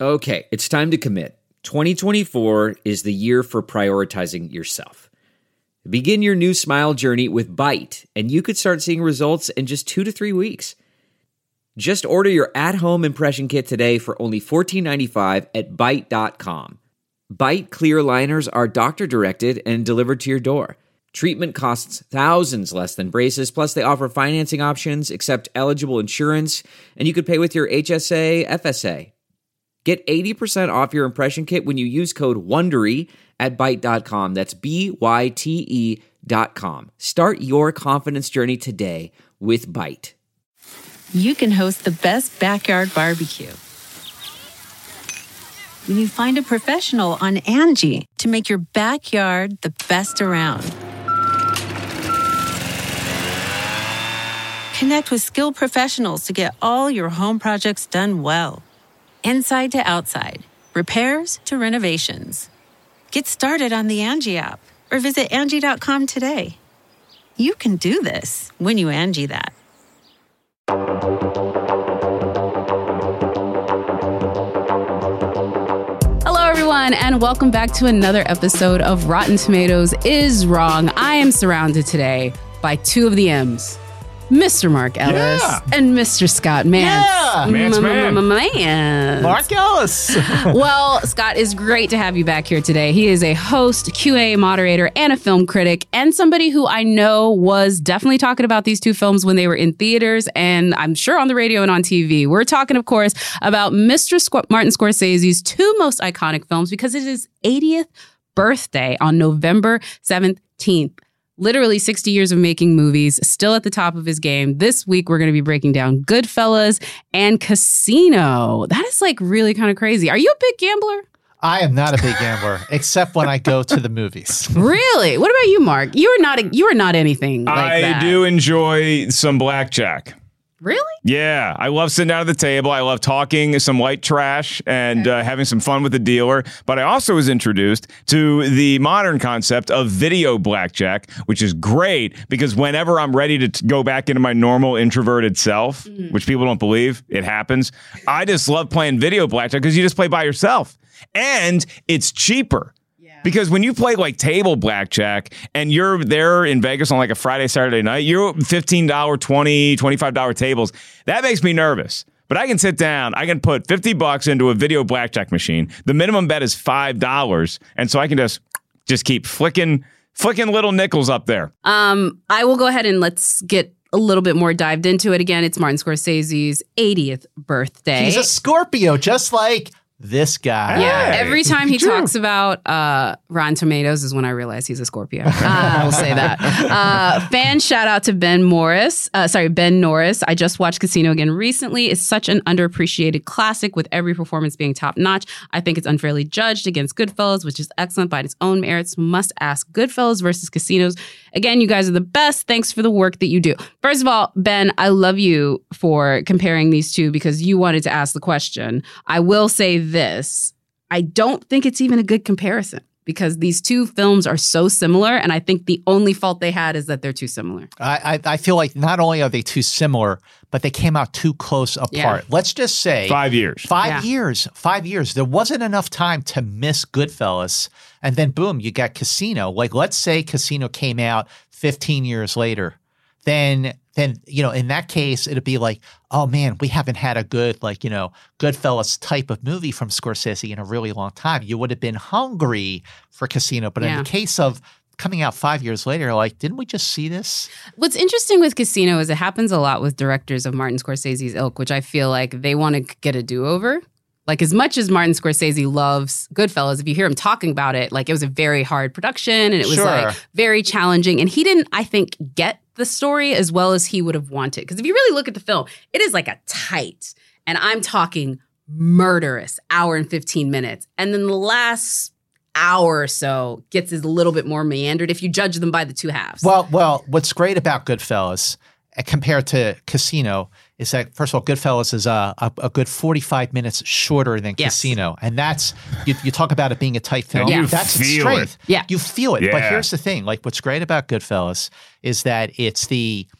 Okay, it's time to commit. 2024 is the year for prioritizing yourself. Begin your new smile journey with Byte, and you could start seeing results in just 2 to 3 weeks. Just order your at-home impression kit today for only $14.95 at Byte.com. Byte clear liners are doctor-directed and delivered to your door. Treatment costs thousands less than braces, plus they offer financing options, accept eligible insurance, and you could pay with your HSA, FSA. Get 80% off your impression kit when you use code WONDERY at Byte.com. That's BYTE.com. Start your confidence journey today with Byte. You can host the best backyard barbecue when you find a professional on Angie to make your backyard the best around. Connect with skilled professionals to get all your home projects done well. Inside to outside, repairs to renovations. Get started on the Angie app or visit Angie.com today. You can do this when you Angie that. Hello, everyone, and welcome back to another episode of Rotten Tomatoes is Wrong. I am surrounded today by two of the M's. Mr. Mark Ellis and Mr. Scott Mance. Yeah, Mance. Mark Ellis. Well, Scott, it's great to have you back here today. He is a host, QA moderator, and a film critic, and somebody who I know was definitely talking about these two films when they were in theaters, and I'm sure on the radio and on TV. We're talking, of course, about Mr. Martin Scorsese's two most iconic films because it is 80th birthday on November 17th. Literally 60 years of making movies, still at the top of his game. This week, we're going to be breaking down Goodfellas and Casino. That is like really kind of crazy. Are you a big gambler? I am not a big gambler, except when I go to the movies. Really? What about you, Mark? You are not anything like that. I do enjoy some blackjack. Really? Yeah, I love sitting down at the table. I love talking some white trash and having some fun with the dealer. But I also was introduced to the modern concept of video blackjack, which is great because whenever I'm ready to go back into my normal introverted self, which people don't believe, it happens. I just love playing video blackjack because you just play by yourself. And it's cheaper. Because when you play like table blackjack and you're there in Vegas on like a Friday, Saturday night, you're $15, $20, $25 tables. That makes me nervous. But I can sit down. I can put $50 into a video blackjack machine. The minimum bet is $5. And so I can just keep flicking little nickels up there. I will go ahead and let's get a little bit more dived into it. Again, it's Martin Scorsese's 80th birthday. He's a Scorpio, just like this guy. Yeah, every time he talks about Rotten Tomatoes is when I realize he's a Scorpio. I will say that. Fan shout out to Ben Norris. I just watched Casino again recently. It's such an underappreciated classic with every performance being top notch. I think it's unfairly judged against Goodfellas, which is excellent by its own merits. Must ask Goodfellas versus Casinos. Again, you guys are the best. Thanks for the work that you do. First of all, Ben, I love you for comparing these two because you wanted to ask the question. I will say this. I don't think it's even a good comparison because these two films are so similar, and I think the only fault they had is that they're too similar. I feel like not only are they too similar, but they came out too close apart. Yeah. Let's just say 5 years. 5 years. 5 years. There wasn't enough time to miss Goodfellas. And then boom, you got Casino. Like, let's say Casino came out 15 years later. Then, in that case, it'd be like, oh man, we haven't had a good, Goodfellas type of movie from Scorsese in a really long time. You would have been hungry for Casino. But in the case of coming out 5 years later, like, didn't we just see this? What's interesting with Casino is it happens a lot with directors of Martin Scorsese's ilk, which I feel like they want to get a do-over. Like, as much as Martin Scorsese loves Goodfellas, if you hear him talking about it, like, it was a very hard production and it was like very challenging. And he didn't, I think, get the story as well as he would have wanted. Because if you really look at the film, it is like a tight, and I'm talking murderous, hour and 15 minutes. And then the last hour or so gets a little bit more meandered if you judge them by the two halves. Well, what's great about Goodfellas compared to Casino is that, first of all, Goodfellas is a good 45 minutes shorter than Casino. And that's, you talk about it being a tight film. Yeah. That's its feel strength. it. Yeah. You feel it. Yeah. But here's the thing. Like, what's great about Goodfellas is that it's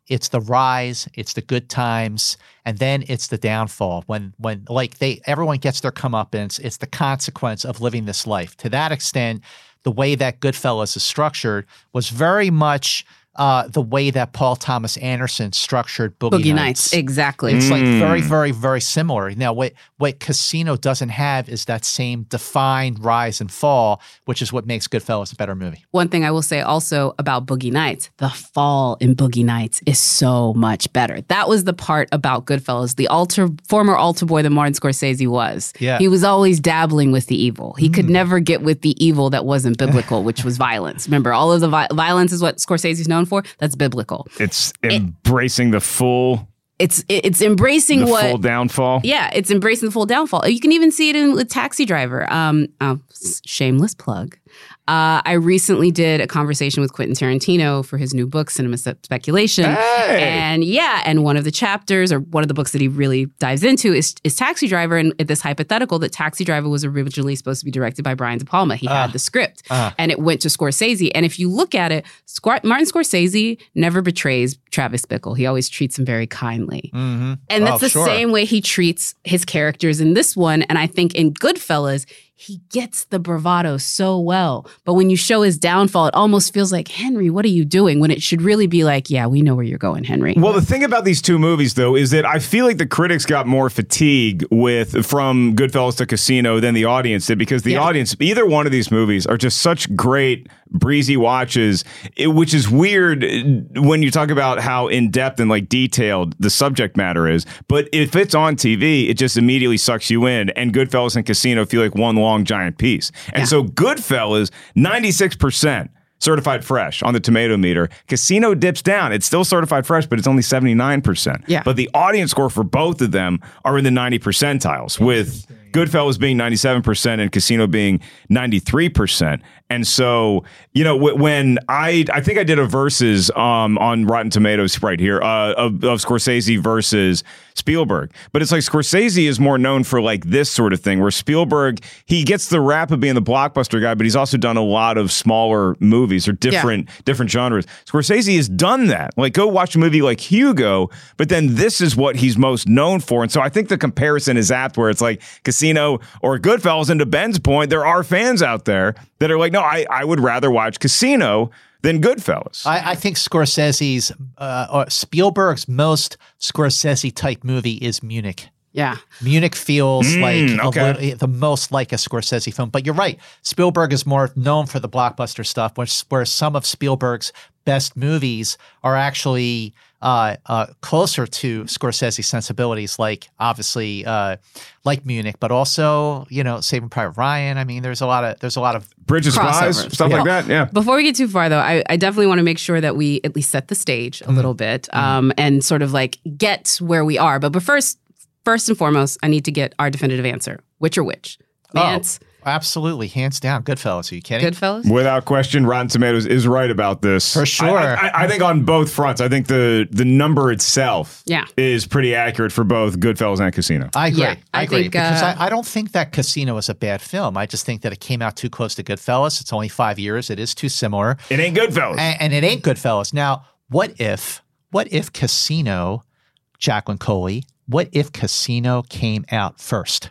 it's the rise, it's the good times, and then it's the downfall. When like everyone gets their comeuppance, it's the consequence of living this life. To that extent, the way that Goodfellas is structured was very much the way that Paul Thomas Anderson structured Boogie Nights. Exactly. It's like very, very, very similar. Now, what Casino doesn't have is that same defined rise and fall, which is what makes Goodfellas a better movie. One thing I will say also about Boogie Nights, the fall in Boogie Nights is so much better. That was the part about Goodfellas, the former altar boy that Martin Scorsese was. Yeah. He was always dabbling with the evil. He could never get with the evil that wasn't biblical, which was violence. Remember, all of the violence is what Scorsese's known for. That's biblical. It's embracing the full. It's embracing the what full downfall. Yeah, it's embracing the full downfall. You can even see it with Taxi Driver. Shameless plug. I recently did a conversation with Quentin Tarantino for his new book, Cinema Speculation. Hey! And one of the chapters or one of the books that he really dives into is Taxi Driver, and this hypothetical that Taxi Driver was originally supposed to be directed by Brian De Palma. He had the script and it went to Scorsese. And if you look at it, Martin Scorsese never betrays Travis Bickle. He always treats him very kindly. Mm-hmm. And that's the same way he treats his characters in this one. And I think in Goodfellas, he gets the bravado so well. But when you show his downfall, it almost feels like, Henry, what are you doing? When it should really be like, yeah, we know where you're going, Henry. Well, the thing about these two movies, though, is that I feel like the critics got more fatigue from Goodfellas to Casino than the audience did, because the audience, either one of these movies are just such great, breezy watches, which is weird when you talk about how in-depth and like detailed the subject matter is. But if it's on TV, it just immediately sucks you in. And Goodfellas and Casino feel like one long giant piece. And so Goodfellas, 96% certified fresh on the tomato meter. Casino dips down. It's still certified fresh, but it's only 79%. Yeah. But the audience score for both of them are in the 90 percentiles, with Goodfellas being 97% and Casino being 93%. And so, you know, when I think I did a versus on Rotten Tomatoes right here of Scorsese versus Spielberg. But it's like Scorsese is more known for like this sort of thing, where Spielberg, he gets the rap of being the blockbuster guy, but he's also done a lot of smaller movies or different genres. Scorsese has done that. Like, go watch a movie like Hugo, but then this is what he's most known for. And so I think the comparison is apt, where it's like Casino or Goodfellas. And to Ben's point, there are fans out there that are like, no, I would rather watch Casino than Goodfellas. I think Scorsese's or Spielberg's most Scorsese type movie is Munich. Yeah. Munich feels like the most like a Scorsese film. But you're right. Spielberg is more known for the blockbuster stuff, where some of Spielberg's best movies are actually closer to Scorsese sensibilities, like obviously like Munich, but also, you know, Saving Private Ryan. I mean, there's a lot of Bridge of Spies, stuff like that. Yeah. Before we get too far, though, I definitely want to make sure that we at least set the stage a little bit and sort of like get where we are. But first and foremost, I need to get our definitive answer. Which or which? Vance? Absolutely. Hands down. Goodfellas. Are you kidding? Goodfellas? Without question, Rotten Tomatoes is right about this. For sure. I think on both fronts. I think the number itself is pretty accurate for both Goodfellas and Casino. I agree. Yeah, I agree. think, because I don't think that Casino is a bad film. I just think that it came out too close to Goodfellas. It's only 5 years. It is too similar. It ain't Goodfellas. And it ain't Goodfellas. Now, what if Casino, Jacqueline Coley, what if Casino came out first?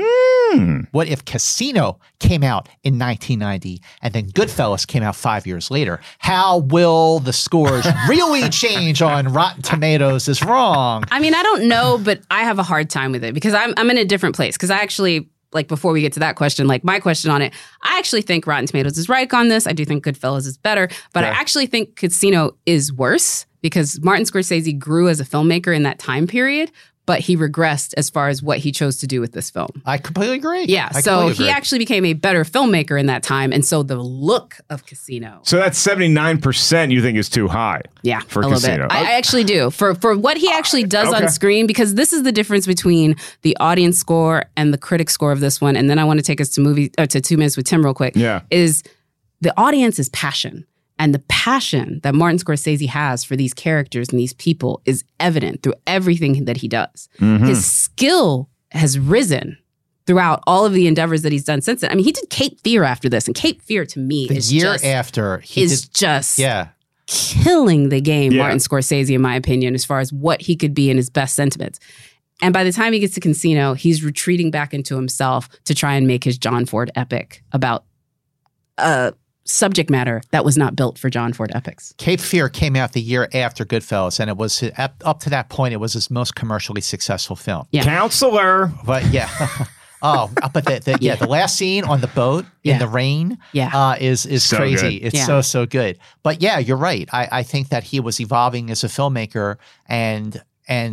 What if Casino came out in 1990 and then Goodfellas came out 5 years later? How will the scores really change on Rotten Tomatoes is wrong? I mean, I don't know, but I have a hard time with it because I'm in a different place. Because I actually, like, before we get to that question, like my question on it, I actually think Rotten Tomatoes is right on this. I do think Goodfellas is better, but I actually think Casino is worse because Martin Scorsese grew as a filmmaker in that time period, but he regressed as far as what he chose to do with this film. I completely agree. Yeah, so he actually became a better filmmaker in that time, and so the look of Casino. So that's 79% you think is too high? Yeah, for a little Casino. bit. I actually do. For what he actually does on screen, because this is the difference between the audience score and the critic score of this one, and then I want to take us to 2 Minutes with Tim real quick, is the audience is passion. And the passion that Martin Scorsese has for these characters and these people is evident through everything that he does. Mm-hmm. His skill has risen throughout all of the endeavors that he's done since then. I mean, he did Cape Fear after this, and Cape Fear to me is the year after he is just killing the game, Martin Scorsese, in my opinion, as far as what he could be in his best sentiments. And by the time he gets to Casino, he's retreating back into himself to try and make his John Ford epic about subject matter that was not built for John Ford epics. Cape Fear came out the year after Goodfellas, and it was up to that point, it was his most commercially successful film. Yeah. Counselor. But yeah. But the last scene on the boat in the rain is so crazy. Good. It's so good. But yeah, you're right. I think that he was evolving as a filmmaker, and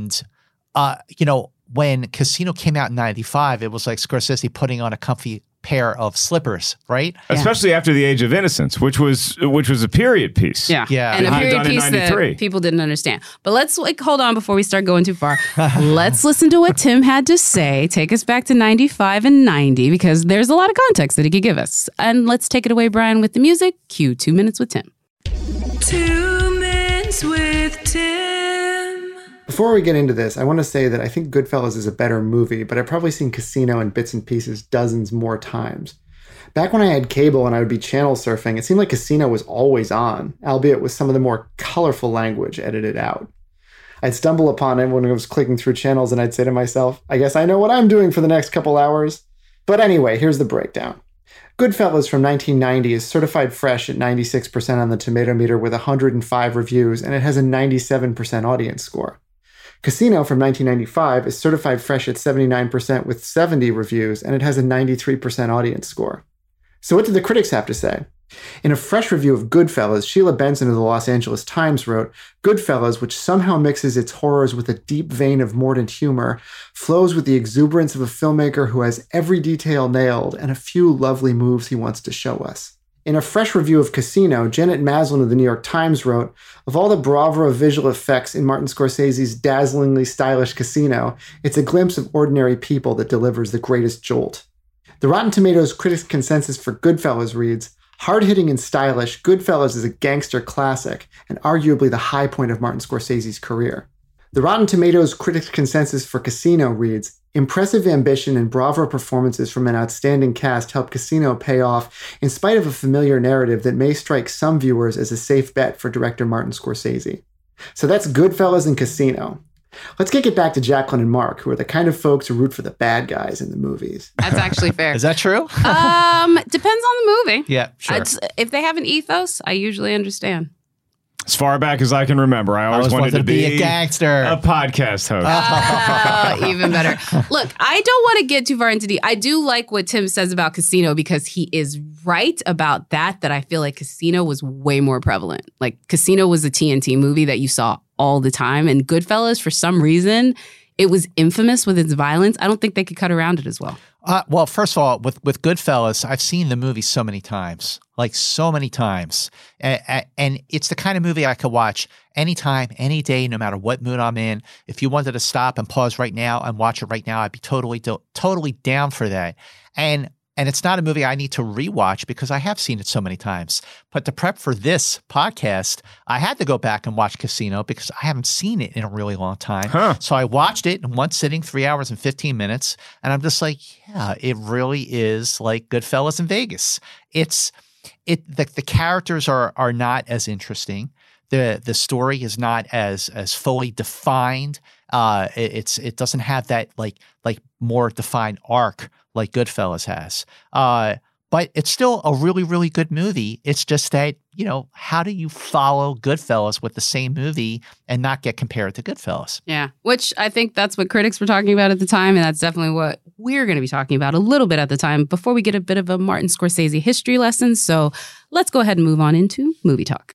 when Casino came out in 95, it was like Scorsese putting on a comfy pair of slippers, right? Especially after The Age of Innocence, which was a period piece. Yeah. And a period piece that people didn't understand. But let's hold on before we start going too far. Let's listen to what Tim had to say. Take us back to 95 and 90, because there's a lot of context that he could give us. And let's take it away, Brian, with the music. Cue 2 Minutes with Tim. 2 Minutes with Tim. Before we get into this, I want to say that I think Goodfellas is a better movie, but I've probably seen Casino in bits and pieces dozens more times. Back when I had cable and I would be channel surfing, it seemed like Casino was always on, albeit with some of the more colorful language edited out. I'd stumble upon it when I was clicking through channels and I'd say to myself, I guess I know what I'm doing for the next couple hours. But anyway, here's the breakdown. Goodfellas from 1990 is certified fresh at 96% on the tomato meter with 105 reviews, and it has a 97% audience score. Casino from 1995 is certified fresh at 79% with 70 reviews, and it has a 93% audience score. So what did the critics have to say? In a fresh review of Goodfellas, Sheila Benson of the Los Angeles Times wrote, Goodfellas, which somehow mixes its horrors with a deep vein of mordant humor, flows with the exuberance of a filmmaker who has every detail nailed and a few lovely moves he wants to show us. In a fresh review of Casino, Janet Maslin of the New York Times wrote, of all the bravura of visual effects in Martin Scorsese's dazzlingly stylish Casino, it's a glimpse of ordinary people that delivers the greatest jolt. The Rotten Tomatoes critics' consensus for Goodfellas reads, hard-hitting and stylish, Goodfellas is a gangster classic and arguably the high point of Martin Scorsese's career. The Rotten Tomatoes critics' consensus for Casino reads, impressive ambition and bravura performances from an outstanding cast help Casino pay off in spite of a familiar narrative that may strike some viewers as a safe bet for director Martin Scorsese. So that's Goodfellas and Casino. Let's kick it back to Jacqueline and Mark, who are the kind of folks who root for the bad guys in the movies. That's actually fair. Is that true? Depends on the movie. Yeah, sure. If they have an ethos, I usually understand. As far back as I can remember, I always wanted to be a gangster, a podcast host. Oh, even better. Look, I don't want to get too far into I do like what Tim says about Casino, because he is right about that I feel like Casino was way more prevalent. Like, Casino was a TNT movie that you saw all the time, and Goodfellas, for some reason, it was infamous with its violence. I don't think they could cut around it as well. Well, first of all, with Goodfellas, I've seen the movie so many times, like so many times. And it's the kind of movie I could watch anytime, any day, no matter what mood I'm in. If you wanted to stop and pause right now and watch it right now, I'd be totally down for that. And it's not a movie I need to rewatch because I have seen it so many times. But to prep for this podcast, I had to go back and watch Casino because I haven't seen it in a really long time. So I watched it in one sitting, 3 hours and 15 minutes. And I'm just like, yeah, it really is like Goodfellas in Vegas. The characters are not as interesting. The story is not as fully defined. It doesn't have that like more defined arc like Goodfellas has. But it's still a really, really good movie. It's just that, how do you follow Goodfellas with the same movie and not get compared to Goodfellas? Yeah, which I think that's what critics were talking about at the time, and that's definitely what we're going to be talking about a little bit at the time before we get a bit of a Martin Scorsese history lesson. So let's go ahead and move on into movie talk.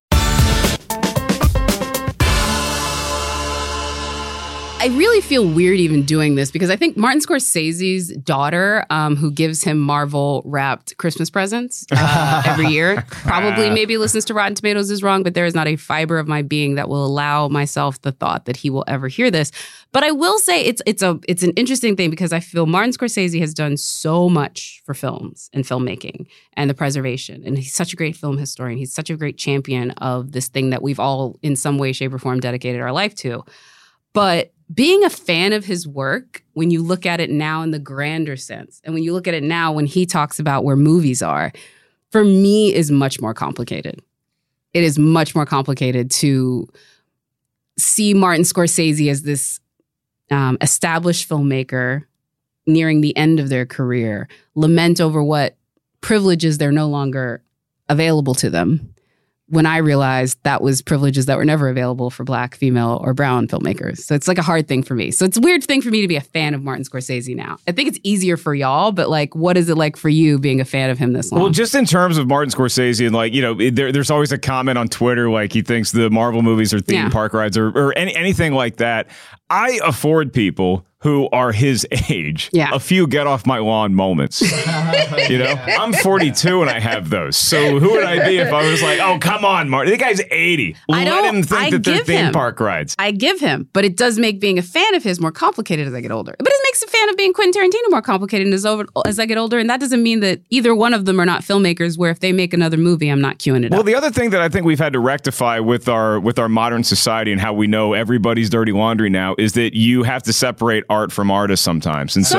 I really feel weird even doing this because I think Martin Scorsese's daughter, who gives him Marvel-wrapped Christmas presents every year, probably maybe listens to Rotten Tomatoes is wrong, but there is not a fiber of my being that will allow myself the thought that he will ever hear this. But I will say it's an interesting thing because I feel Martin Scorsese has done so much for films and filmmaking and the preservation. And he's such a great film historian. He's such a great champion of this thing that we've all in some way, shape, or form dedicated our life to. But being a fan of his work, when you look at it now in the grander sense, and when you look at it now when he talks about where movies are, for me is much more complicated. it is much more complicated to see Martin Scorsese as this established filmmaker nearing the end of their career, lament over what privileges they're no longer available to them, when I realized that was privileges that were never available for Black, female, or brown filmmakers. So it's like a hard thing for me. So it's a weird thing for me to be a fan of Martin Scorsese now. I think it's easier for y'all, but like, what is it like for you being a fan of him this long? Well, just in terms of Martin Scorsese, and like, you know, there's always a comment on Twitter like he thinks the Marvel movies are theme park rides or anything like that. I afford people who are his age a few get off my lawn moments. You know, I'm 42 and I have those. So who would I be if I was like, oh, come on, Martin. The guy's 80. Let him think that they're theme park rides. I give him, but it does make being a fan of his more complicated as I get older. But it makes a fan of being Quentin Tarantino more complicated as I get older. And that doesn't mean that either one of them are not filmmakers where if they make another movie, I'm not queuing it up. Well, the other thing that I think we've had to rectify with our modern society and how we know everybody's dirty laundry now is that you have to separate art from artists sometimes. And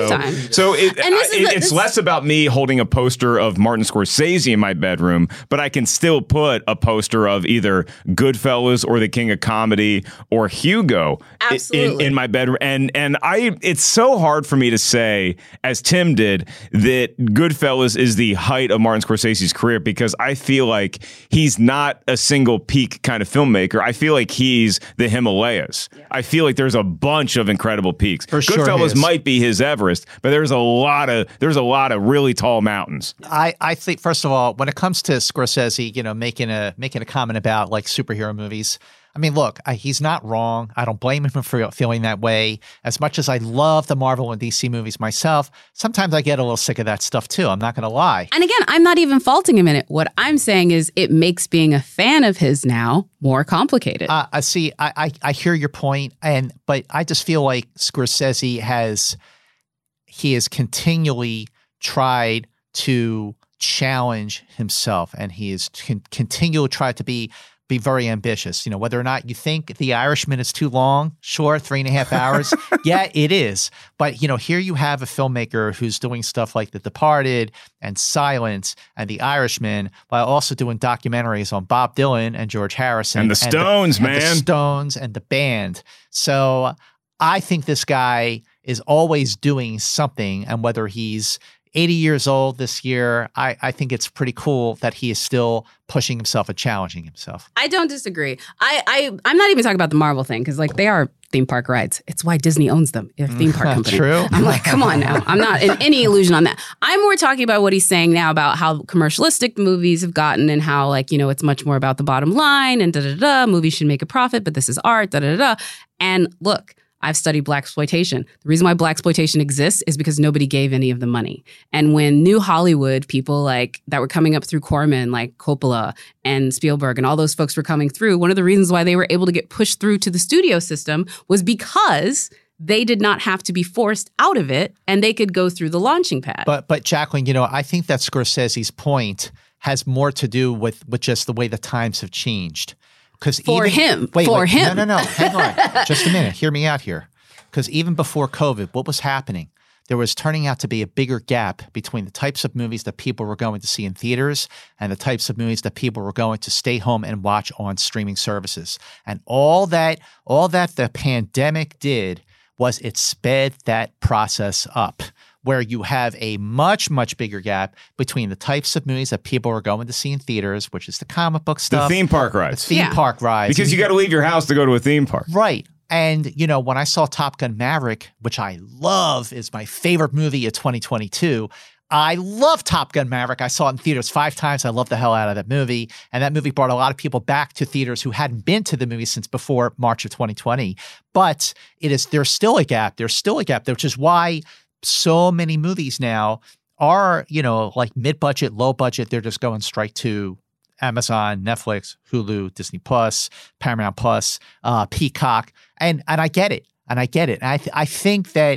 it's less about me holding a poster of Martin Scorsese in my bedroom, but I can still put a poster of either Goodfellas or The King of Comedy or Hugo in my bedroom. And it's so hard for me to say, as Tim did, that Goodfellas is the height of Martin Scorsese's career, because I feel like he's not a single peak kind of filmmaker. I feel like he's the Himalayas. Yeah. I feel like there's a bunch of incredible peaks. Goodfellas might be his Everest, but there's a lot of really tall mountains. I think, first of all, when it comes to Scorsese, you know, making a comment about like superhero movies, I mean, look, he's not wrong. I don't blame him for feeling that way. As much as I love the Marvel and DC movies myself, sometimes I get a little sick of that stuff too. I'm not going to lie. And again, I'm not even faulting him in it. What I'm saying is it makes being a fan of his now more complicated. I hear your point, but I just feel like Scorsese has continually tried to challenge himself, and he has continually tried to be very ambitious. You know, whether or not you think The Irishman is too long, sure, 3.5 hours. Yeah, it is. But, you know, here you have a filmmaker who's doing stuff like The Departed and Silence and The Irishman, while also doing documentaries on Bob Dylan and George Harrison. And the Stones, man. And the Stones and the band. So I think this guy is always doing something, and whether he's 80 years old this year, I think it's pretty cool that he is still pushing himself and challenging himself. I don't disagree. I'm not even talking about the Marvel thing, because like they are theme park rides. It's why Disney owns them. They're a theme park company. True. I'm like, come on now. I'm not in any illusion on that. I'm more talking about what he's saying now about how commercialistic movies have gotten, and how, like, you know, it's much more about the bottom line and da-da-da. Movies should make a profit, but this is art, da-da-da. And look, I've studied blaxploitation. The reason why blaxploitation exists is because nobody gave any of the money. And when New Hollywood, people like that were coming up through Corman, like Coppola and Spielberg and all those folks were coming through, one of the reasons why they were able to get pushed through to the studio system was because they did not have to be forced out of it, and they could go through the launching pad. But Jacqueline, you know, I think that Scorsese's point has more to do with just the way the times have changed. For him. No. Hang on. Just a minute. Hear me out here. Because even before COVID, what was happening? There was turning out to be a bigger gap between the types of movies that people were going to see in theaters and the types of movies that people were going to stay home and watch on streaming services. And all that the pandemic did was it sped that process up, where you have a much, much bigger gap between the types of movies that people are going to see in theaters, which is the comic book stuff. The theme park rides. The theme park rides. Because you got to leave your house to go to a theme park. Right. And, you know, when I saw Top Gun Maverick, which I love, is my favorite movie of 2022, I love Top Gun Maverick. I saw it in theaters 5 times. I love the hell out of that movie. And that movie brought a lot of people back to theaters who hadn't been to the movie since before March of 2020. But there's still a gap. There's still a gap, which is why so many movies now are, you know, like mid-budget, low budget. They're just going straight to Amazon, Netflix, Hulu, Disney Plus, Paramount Plus, Peacock. And I get it. And I think that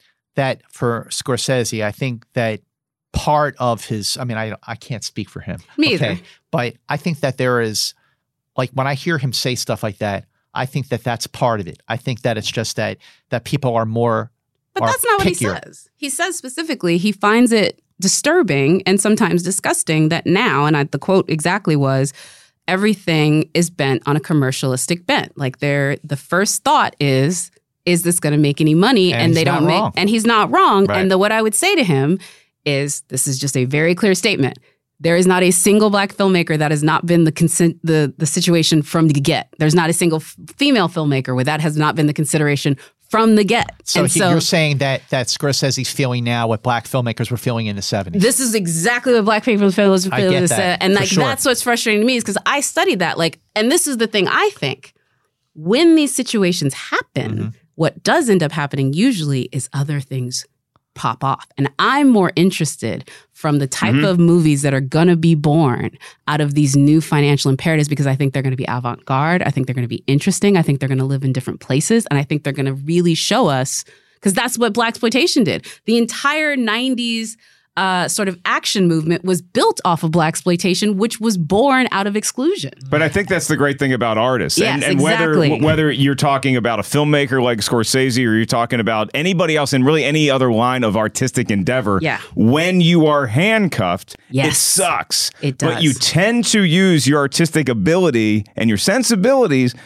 for Scorsese, I think that part of his, I mean, I can't speak for him. Me either. But I think that there is, like, when I hear him say stuff like that, I think that that's part of it. I think that it's just that people are more. But that's not what he says. He says specifically he finds it disturbing and sometimes disgusting that now, and the quote exactly was, everything is bent on a commercialistic bent. Like the first thought is this going to make any money? And they he's don't not make, wrong. and he's not wrong. Right. And what I would say to him is, this is just a very clear statement. There is not a single Black filmmaker that has not been the situation from the get. There's not a single female filmmaker where that has not been the consideration from the get. So you're saying that Scorsese's feeling now what Black filmmakers were feeling in the 70s. This is exactly what Black people feels. I get that, And for like sure. that's what's frustrating to me is because I studied that. Like, and this is the thing I think. When these situations happen, what does end up happening usually is other things pop off. And I'm more interested from the type of movies that are going to be born out of these new financial imperatives because I think they're going to be avant-garde. I think they're going to be interesting. I think they're going to live in different places. And I think they're going to really show us, because that's what Blaxploitation did. The entire 90s sort of action movement was built off of Blaxploitation, which was born out of exclusion. But I think that's the great thing about artists. Yes, and exactly. whether you're talking about a filmmaker like Scorsese or you're talking about anybody else in really any other line of artistic endeavor, when you are handcuffed, it sucks. It does. But you tend to use your artistic ability and your sensibilities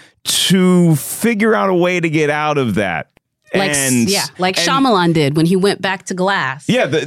to figure out a way to get out of that. Like Shyamalan did when he went back to Glass.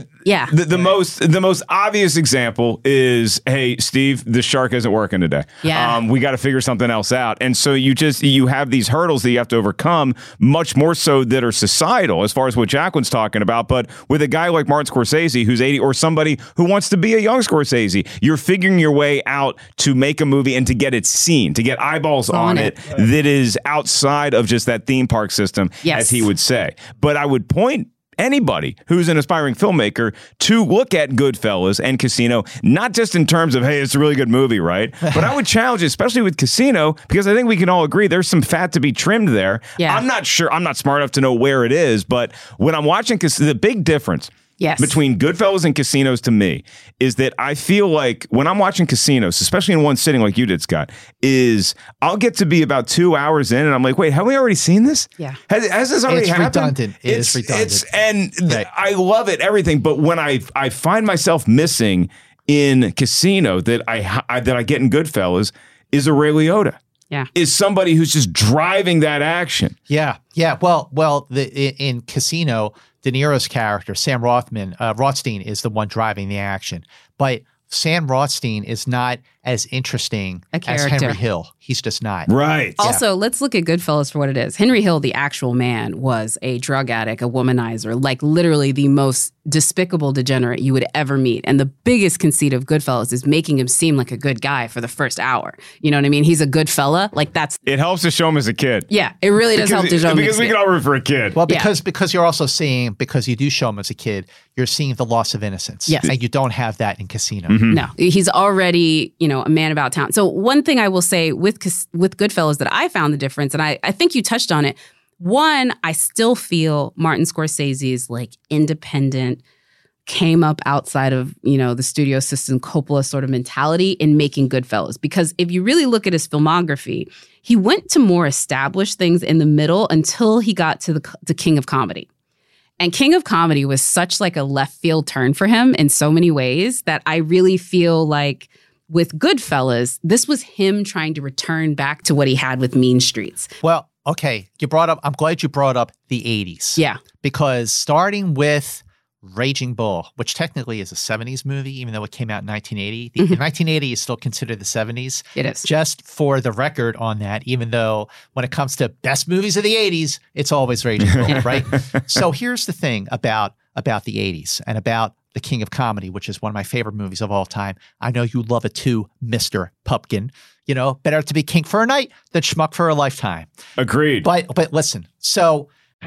The most obvious example is, hey, Steve, the shark isn't working today. We got to figure something else out. And so you have these hurdles that you have to overcome, much more so that are societal as far as what Jacqueline's talking about. But with a guy like Martin Scorsese, who's 80, or somebody who wants to be a young Scorsese, you're figuring your way out to make a movie and to get it seen, to get eyeballs on it that is outside of just that theme park system, as he would say. But I would point anybody who's an aspiring filmmaker to look at Goodfellas and Casino, not just in terms of, hey, it's a really good movie, right? But I would challenge, especially with Casino, because I think we can all agree there's some fat to be trimmed there. I'm not sure, I'm not smart enough to know where it is, but when I'm watching Casino, the big difference between Goodfellas and Casinos to me is that I feel like when I'm watching Casinos, especially in one sitting like you did, Scott, is I'll get to be about 2 hours in and I'm like, wait, have we already seen this? Has this already happened? It's redundant. I love it, everything. But when I find myself missing in Casino that I get in Goodfellas is a Ray Liotta. Is somebody who's just driving that action. Well, in Casino, De Niro's character, Sam Rothstein, is the one driving the action. But Sam Rothstein is not as interesting as Henry Hill. He's just not. Right. Also, let's look at Goodfellas for what it is. Henry Hill, the actual man, was a drug addict, a womanizer, like literally the most despicable degenerate you would ever meet. And the biggest conceit of Goodfellas is making him seem like a good guy for the first hour. You know what I mean? He's a good fella. Like that's... It helps to show him as a kid. Yeah, it really does help to show him because we can all root for a kid. Well, because you're also seeing, because you do show him as a kid, you're seeing the loss of innocence. Yes. And you don't have that in Casino. No, he's already, a man about town. So one thing I will say with Goodfellas that I found the difference, and I think you touched on it. One, I still feel Martin Scorsese's like independent, came up outside of, the studio system, Coppola sort of mentality in making Goodfellas. Because if you really look at his filmography, he went to more established things in the middle until he got to the King of Comedy. And King of Comedy was such like a left field turn for him in so many ways that I really feel like with Goodfellas, this was him trying to return back to what he had with Mean Streets. Well, okay. I'm glad you brought up the 80s. Yeah. Because starting with Raging Bull, which technically is a 70s movie, even though it came out in 1980. 1980 is still considered the 70s. It is. Just for the record on that, even though when it comes to best movies of the 80s, it's always Raging Bull, right? So here's the thing about the 80s and about The King of Comedy, which is one of my favorite movies of all time. I know you love it too, Mr. Pupkin. Better to be king for a night than schmuck for a lifetime. Agreed. But listen, so...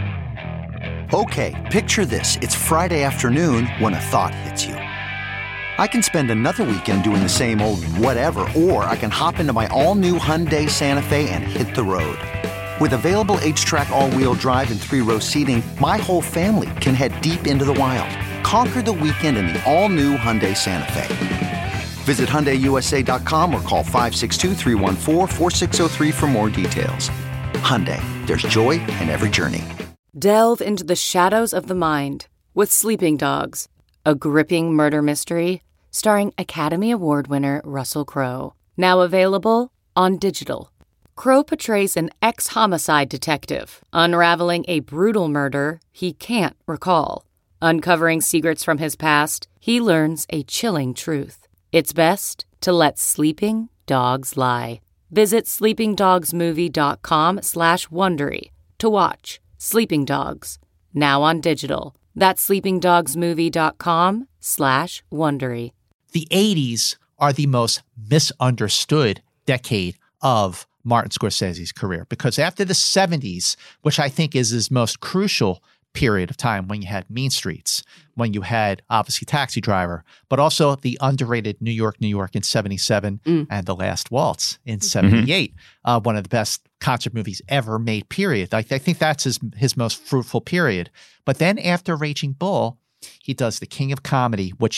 Okay, picture this. It's Friday afternoon when a thought hits you. I can spend another weekend doing the same old whatever, or I can hop into my all-new Hyundai Santa Fe and hit the road. With available H-Track all-wheel drive and 3-row seating, my whole family can head deep into the wild. Conquer the weekend in the all-new Hyundai Santa Fe. Visit HyundaiUSA.com or call 562-314-4603 for more details. Hyundai, there's joy in every journey. Delve into the shadows of the mind with Sleeping Dogs, a gripping murder mystery starring Academy Award winner Russell Crowe. now available on digital. Crow portrays an ex-homicide detective unraveling a brutal murder he can't recall. Uncovering secrets from his past, he learns a chilling truth. It's best to let sleeping dogs lie. Visit sleepingdogsmovie.com/Wondery to watch Sleeping Dogs, now on digital. That's sleepingdogsmovie.com/Wondery. The 80s are the most misunderstood decade of Martin Scorsese's career, because after the 70s, which I think is his most crucial period of time, when you had Mean Streets, when you had obviously Taxi Driver, but also the underrated New York in 77 and The Last Waltz in 78, one of the best concert movies ever made, period. I think that's his most fruitful period. But then after Raging Bull, he does The King of Comedy, which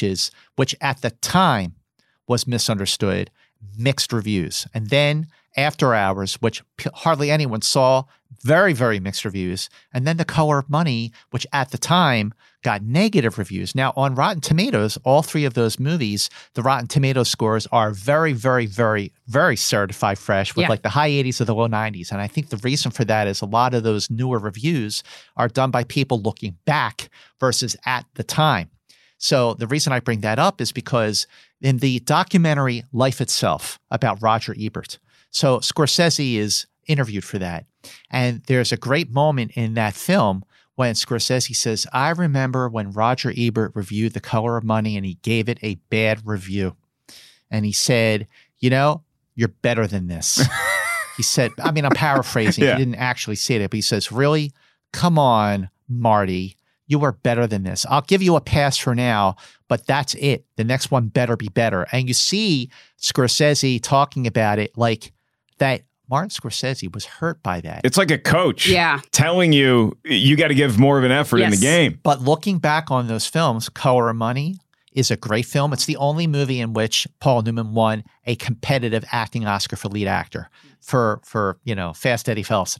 at the time was misunderstood, mixed reviews. And then After Hours, which hardly anyone saw, very, very mixed reviews. And then The Color of Money, which at the time got negative reviews. Now, on Rotten Tomatoes, all three of those movies, the Rotten Tomatoes scores are very, very, very, very certified fresh with like the high 80s or the low 90s. And I think the reason for that is a lot of those newer reviews are done by people looking back versus at the time. So the reason I bring that up is because in the documentary Life Itself about Roger Ebert, so Scorsese is interviewed for that. And there's a great moment in that film when Scorsese says, I remember when Roger Ebert reviewed The Color of Money and he gave it a bad review. And he said, you're better than this. He said, I'm paraphrasing. He didn't actually say that, but he says, really? Come on, Marty. You are better than this. I'll give you a pass for now, but that's it. The next one better be better. And you see Scorsese talking about it like that. Martin Scorsese was hurt by that. It's like a coach telling you got to give more of an effort in the game. But looking back on those films, Color of Money is a great film. It's the only movie in which Paul Newman won a competitive acting Oscar for lead actor for Fast Eddie Felson.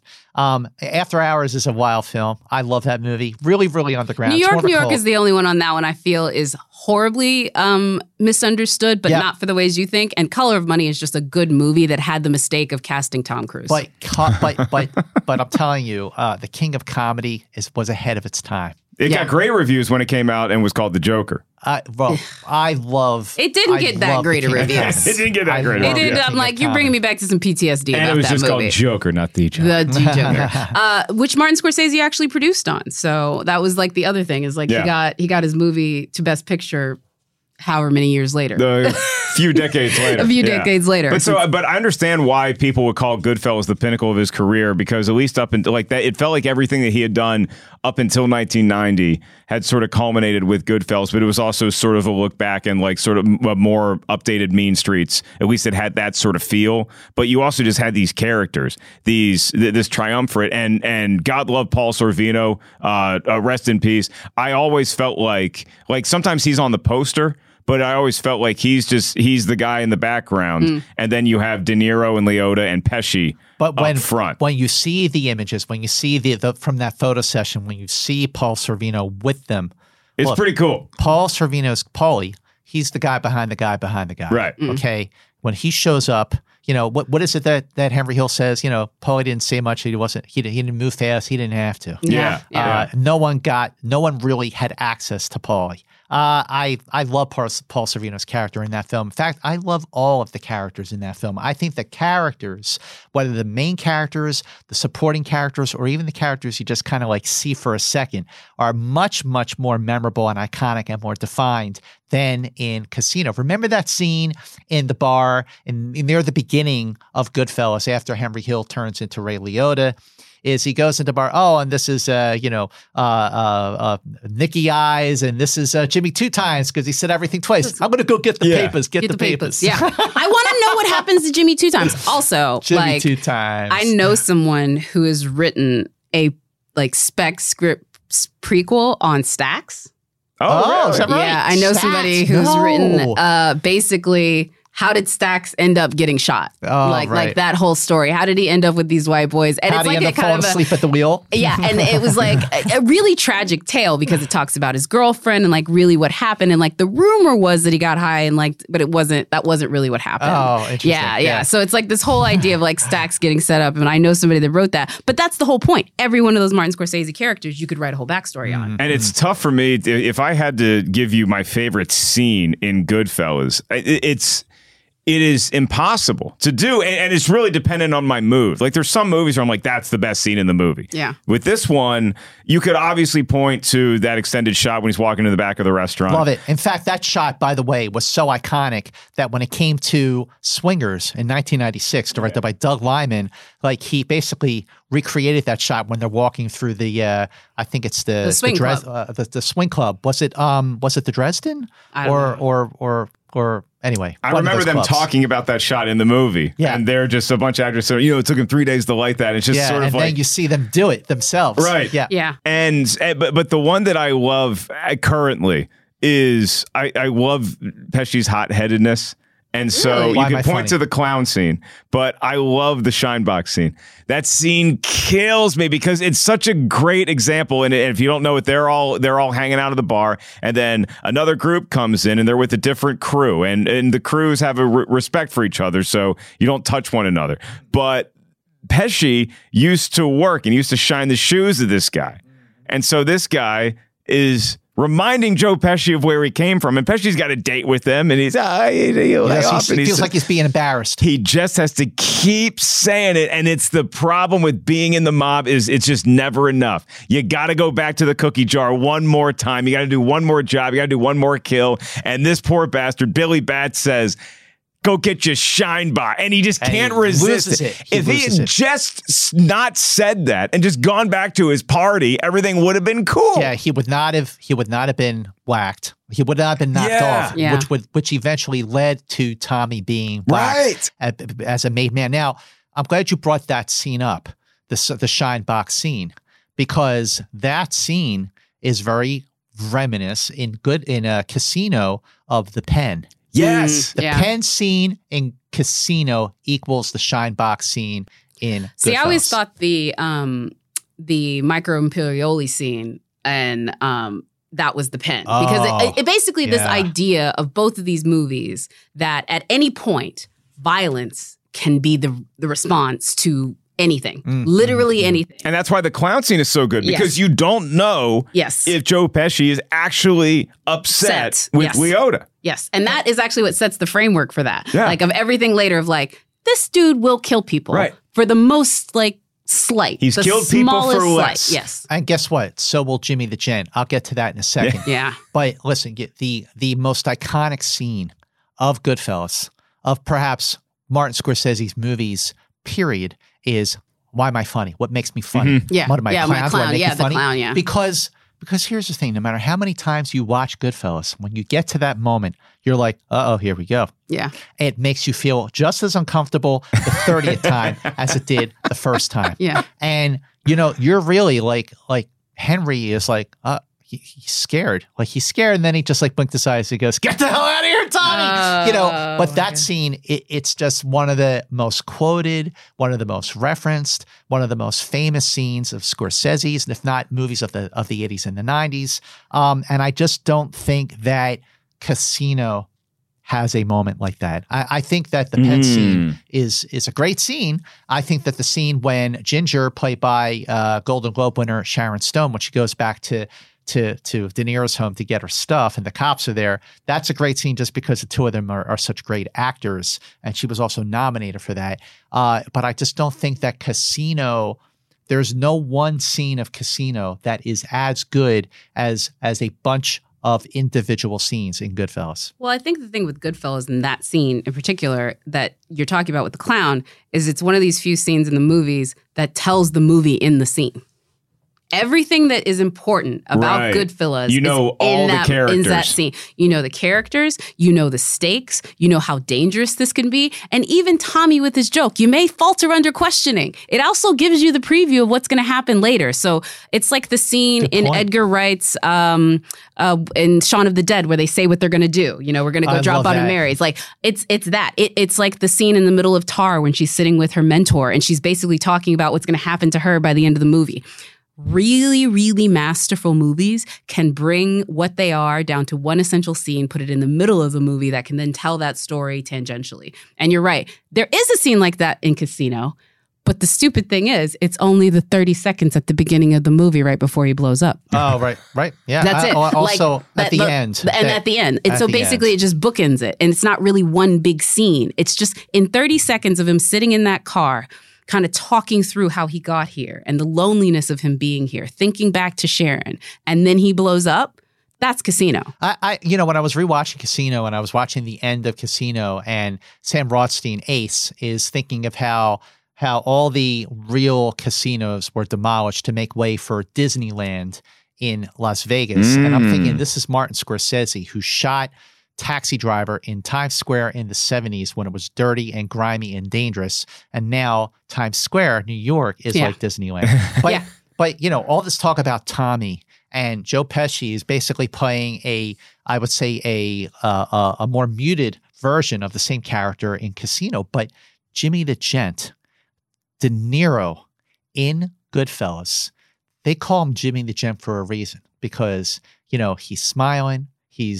After Hours is a wild film. I love that movie. Really, really underground. New York is the only one on that one I feel is horribly misunderstood, but not for the ways you think. And Color of Money is just a good movie that had the mistake of casting Tom Cruise. But I'm telling you, The King of Comedy was ahead of its time. It got great reviews when it came out and was called The Joker. I love. It didn't get that great a review. It didn't get that great. It did. I'm like, you're bringing me back to some PTSD. And about it was that just movie. called Joker, not The Joker. The Joker, which Martin Scorsese actually produced on. So that was like the other thing is like he got his movie to Best Picture, however many years later. A few decades later. Decades later. But I understand why people would call Goodfellas the pinnacle of his career, because at least up until like that, it felt like everything that he had done up until 1990 had sort of culminated with Goodfellas, but it was also sort of a look back and like sort of a more updated Mean Streets. At least it had that sort of feel. But you also just had these characters, this triumvirate, and God love Paul Sorvino, rest in peace. I always felt like sometimes he's on the poster, but I always felt like he's the guy in the background. And then you have De Niro and Liotta and Pesci up front. When you see the images, when you see the from that photo session, when you see Paul Sorvino with them. It's pretty cool. Paul Sorvino's Paulie, he's the guy behind the guy behind the guy. Right. Okay. When he shows up, what is it that Henry Hill says? Paulie didn't say much. He didn't move fast. He didn't have to. Yeah. No one really had access to Paulie. I love Paul Sorvino's character in that film. In fact, I love all of the characters in that film. I think the characters, whether the main characters, the supporting characters, or even the characters you just kind of like see for a second, are much, much more memorable and iconic and more defined than in Casino. Remember that scene in the bar near the beginning of Goodfellas after Henry Hill turns into Ray Liotta? Is he goes into the bar, and this is, Nicky Eyes, and this is Jimmy Two Times, because he said everything twice. I'm going to go get the papers, get the papers. Yeah. I want to know what happens to Jimmy Two Times. Also, Jimmy Two Times. I know someone who has written a spec script prequel on Stax. Oh, really? Is that right? Yeah, I know somebody who's written basically how did Stax end up getting shot? Oh, like right. that whole story. How did he end up with these white boys? And How it's do you like end a up kind falling of asleep at the wheel? Yeah, and it was like a really tragic tale because it talks about his girlfriend and like really what happened. And like the rumor was that he got high and like, but that wasn't really what happened. Oh, interesting. Yeah. So it's like this whole idea of like Stax getting set up. And I know somebody that wrote that, but that's the whole point. Every one of those Martin Scorsese characters, you could write a whole backstory on. And it's tough for me if I had to give you my favorite scene in Goodfellas. It is impossible to do, and it's really dependent on my mood. Like there's some movies where I'm like, that's the best scene in the movie. Yeah. With this one, you could obviously point to that extended shot when he's walking to the back of the restaurant. Love it. In fact, that shot, by the way, was so iconic that when it came to Swingers in 1996, directed by Doug Liman, like he basically recreated that shot when they're walking through the I think it's the swing club. The swing club. Was it the Dresden? I don't know. Or anyway. I one of remember those them clubs. talking about that shot in the movie. Yeah. And they're just a bunch of actors. So, it took them 3 days to light that. It's just Yeah, sort of and like. then you see them do it themselves. Right. Yeah. Yeah. But the one that I love currently is I love Pesci's hot-headedness. And so Why you am I can point funny? to the clown scene, but I love the shine box scene. That scene kills me because it's such a great example. And if you don't know it, they're all hanging out at the bar, and then another group comes in and they're with a different crew, and the crews have a respect for each other, so you don't touch one another. But Pesci used to work and used to shine the shoes of this guy, and so this guy is reminding Joe Pesci of where he came from, and Pesci's got a date with them, and he's He feels like he's being embarrassed. He just has to keep saying it, and it's the problem with being in the mob is it's just never enough. You got to go back to the cookie jar one more time. You got to do one more job. You got to do one more kill. And this poor bastard, Billy Batts, says, go get your shine box. And he just can't resist it. If he had just not said that and just gone back to his party, everything would have been cool. Yeah, he would not have been whacked. He would not have been knocked off, Yeah. which eventually led to Tommy being whacked as a made man. Now, I'm glad you brought that scene up, the shine box scene, because that scene is very reminiscent in a Casino of the Pen. Yes. The Pen scene in Casino equals the shine box scene in See, I always Goodfellas. thought the Micro Imperioli scene and that was the Pen because it basically this idea of both of these movies that at any point violence can be the response to anything, literally anything. And that's why the clown scene is so good, because Yes. you don't know Yes. if Joe Pesci is actually upset with Yes. Leota. Yes, and that is actually what sets the framework for that. Yeah. Like of everything later of like this dude will kill people Right. for the most like slight. He's the killed people smallest for less. slight. Yes. And guess what? So will Jimmy the Gent. I'll get to that in a second. Yeah. But listen, the most iconic scene of Goodfellas, of perhaps Martin Scorsese's movies, period, is Why Am I Funny? What makes me funny? Yeah. What am I, Yeah, my clowns? What clown. make Yeah, me the funny? clown, yeah. Because here's the thing, no matter how many times you watch Goodfellas, when you get to that moment, you're like, uh-oh, here we go. Yeah. It makes you feel just as uncomfortable the 30th time as it did the first time. Yeah. And, you're really like Henry is like, he's scared. Like he's scared. And then he just like blinked his eyes. He goes, get the hell out of here, Tommy. But that scene, it's just one of the most quoted, one of the most referenced, one of the most famous scenes of Scorsese's, if not movies of the 80s and the 90s. And I just don't think that Casino has a moment like that. I think that the Penn scene is a great scene. I think that the scene when Ginger, played by Golden Globe winner Sharon Stone, when she goes back to De Niro's home to get her stuff and the cops are there, that's a great scene just because the two of them are such great actors. And she was also nominated for that. But I just don't think that Casino, there's no one scene of Casino that is as good as a bunch of individual scenes in Goodfellas. Well, I think the thing with Goodfellas and that scene in particular that you're talking about with the clown is it's one of these few scenes in the movies that tells the movie in the scene. Everything that is important about Right. Goodfellas You know is all in the that characters. scene. You know the characters, you know the stakes, you know how dangerous this can be. And even Tommy with his joke, you may falter under questioning. It also gives you the preview of what's going to happen later. So it's like the scene Good in point. Edgar Wright's in Shaun of the Dead where they say what they're going to do. You know, we're going to go I drop love out of that. Mary's. Like it's that. It's like the scene in the middle of Tar when she's sitting with her mentor and she's basically talking about what's going to happen to her by the end of the movie. Really, really masterful movies can bring what they are down to one essential scene, put it in the middle of the movie that can then tell that story tangentially. And you're right. There is a scene like that in Casino, but the stupid thing is it's only the 30 seconds at the beginning of the movie right before he blows up. Oh, right. Yeah. That's it. Also, Like, at the end. And at the end. And At so the basically end. it just bookends it. And it's not really one big scene. It's just in 30 seconds of him sitting in that car, kind of talking through how he got here and the loneliness of him being here, thinking back to Sharon, and then he blows up. That's Casino. I when I was rewatching Casino and I was watching the end of Casino and Sam Rothstein, Ace, is thinking of how all the real casinos were demolished to make way for Disneyland in Las Vegas. And I'm thinking this is Martin Scorsese, who shot Taxi Driver in Times Square in the 70s when it was dirty and grimy and dangerous. And now Times Square, New York, is like Disneyland. But, but all this talk about Tommy and Joe Pesci is basically playing a more muted version of the same character in Casino. But Jimmy the Gent, De Niro in Goodfellas, they call him Jimmy the Gent for a reason because, he's smiling.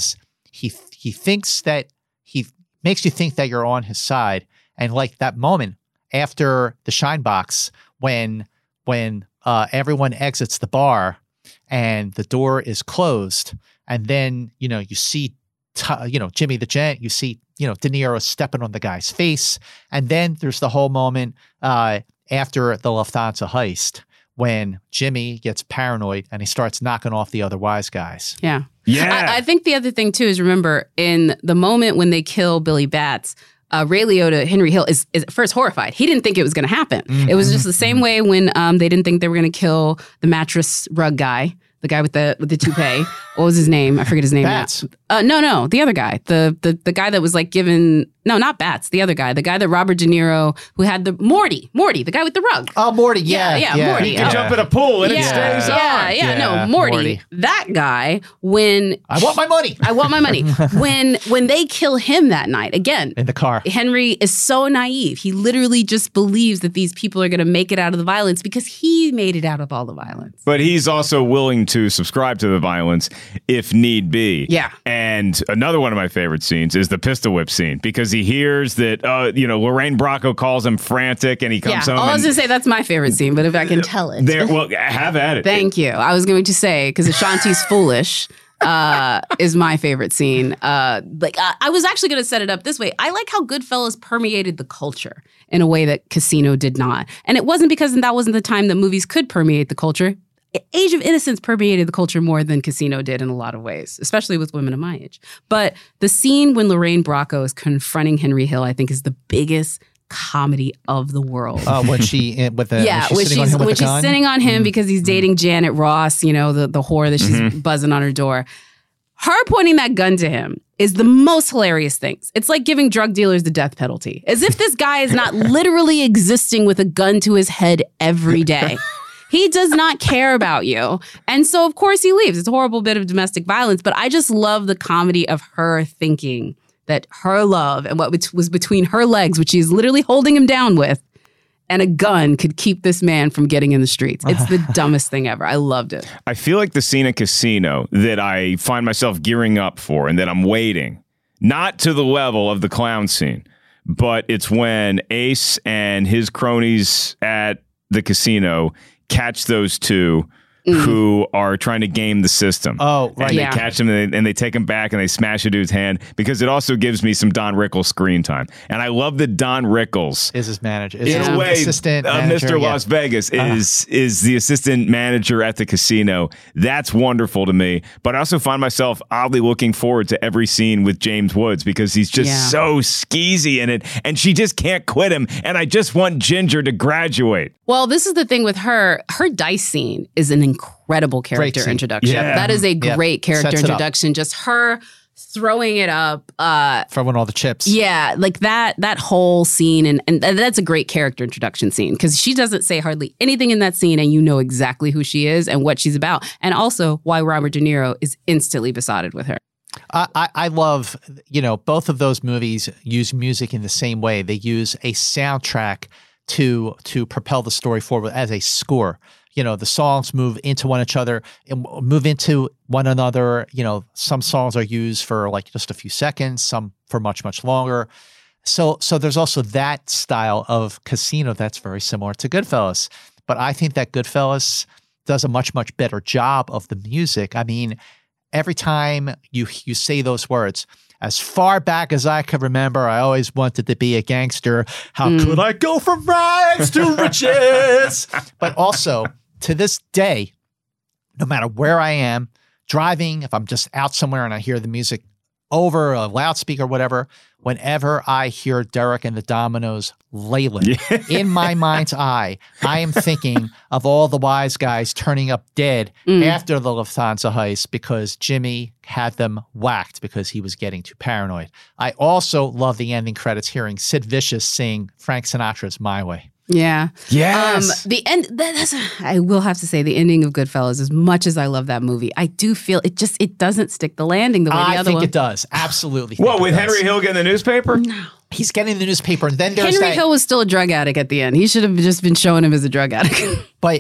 He thinks that he makes you think that you're on his side. And like that moment after the Shine Box, when everyone exits the bar and the door is closed, and then, you see, Jimmy the Gent, you see, De Niro stepping on the guy's face. And then there's the whole moment after the Lufthansa heist when Jimmy gets paranoid and he starts knocking off the other wise guys. Yeah. Yeah. I think the other thing, too, is remember in the moment when they kill Billy Batts, Ray Liotta, Henry Hill, is at first horrified. He didn't think it was going to happen. It was just the same way when they didn't think they were going to kill the mattress rug guy, the guy with the toupee. What was his name? I forget his name. Batts. No, the other guy. The guy that was like given... No, not Batts. The other guy. The guy that Robert De Niro, who had the... Morty, the guy with the rug. Oh, Morty. Yeah, Morty. You can jump in a pool and it stays on. No, Morty. That guy, when... I want my money. I want my money. When they kill him that night, again... In the car. Henry is so naive. He literally just believes that these people are going to make it out of the violence because he made it out of all the violence. But he's also willing to subscribe to the violence if need be. Yeah. And another one of my favorite scenes is the pistol whip scene because he hears that, Lorraine Bracco calls him frantic and he comes home. I was going to say that's my favorite scene, but if I can tell it. Well, have at it. Thank you. I was going to say, because Ashanti's Foolish is my favorite scene. I was actually going to set it up this way. I like how Goodfellas permeated the culture in a way that Casino did not. And it wasn't because that wasn't the time that movies could permeate the culture. Age of Innocence permeated the culture more than Casino did in a lot of ways, especially with women of my age. But the scene when Lorraine Bracco is confronting Henry Hill, I think, is the biggest comedy of the world. When she's sitting on him because he's dating Janet Ross, the whore that she's buzzing on her door. Her pointing that gun to him is the most hilarious thing. It's like giving drug dealers the death penalty, as if this guy is not literally existing with a gun to his head every day. He does not care about you. And so, of course, he leaves. It's a horrible bit of domestic violence, but I just love the comedy of her thinking that her love and what was between her legs, which she's literally holding him down with, and a gun could keep this man from getting in the streets. It's the dumbest thing ever. I loved it. I feel like the scene in Casino that I find myself gearing up for and that I'm waiting, not to the level of the clown scene, but it's when Ace and his cronies at the casino catch those two who are trying to game the system. Oh, right. And they catch him and they take him back and they smash a dude's hand because it also gives me some Don Rickles screen time. And I love that Don Rickles is his manager. In a way, assistant manager, Mr. Las Vegas is the assistant manager at the casino. That's wonderful to me. But I also find myself oddly looking forward to every scene with James Woods because he's just so skeezy in it. And she just can't quit him. And I just want Ginger to graduate. Well, this is the thing with her. Her dice scene is an incredible character scene. introduction. Yeah. That is a great character Sets it up. introduction. Just her throwing it up. Throwing all the chips. Yeah, like that whole scene, and that's a great character introduction scene because she doesn't say hardly anything in that scene, and you know exactly who she is and what she's about, and also why Robert De Niro is instantly besotted with her. I love, both of those movies use music in the same way. They use a soundtrack to propel the story forward as a score. The songs move into one another. Some songs are used for like just a few seconds, some for much, much longer. So there's also that style of Casino that's very similar to Goodfellas. But I think that Goodfellas does a much, much better job of the music. I mean, every time you say those words, as far back as I can remember, I always wanted to be a gangster. How could I go from rags to riches? But also, to this day, no matter where I am, driving, if I'm just out somewhere and I hear the music over a loudspeaker or whatever, whenever I hear Derek and the Dominoes Leyland, in my mind's eye, I am thinking of all the wise guys turning up dead after the Lufthansa heist because Jimmy had them whacked because he was getting too paranoid. I also love the ending credits hearing Sid Vicious sing Frank Sinatra's My Way. Yeah. Yes. The end. I will have to say the ending of Goodfellas. As much as I love that movie, I do feel it doesn't stick the landing the way the other one. I think it does. Absolutely. What, with Henry Hill getting the newspaper? No. He's getting the newspaper, and then there's Henry Hill was still a drug addict at the end. He should have just been showing him as a drug addict. But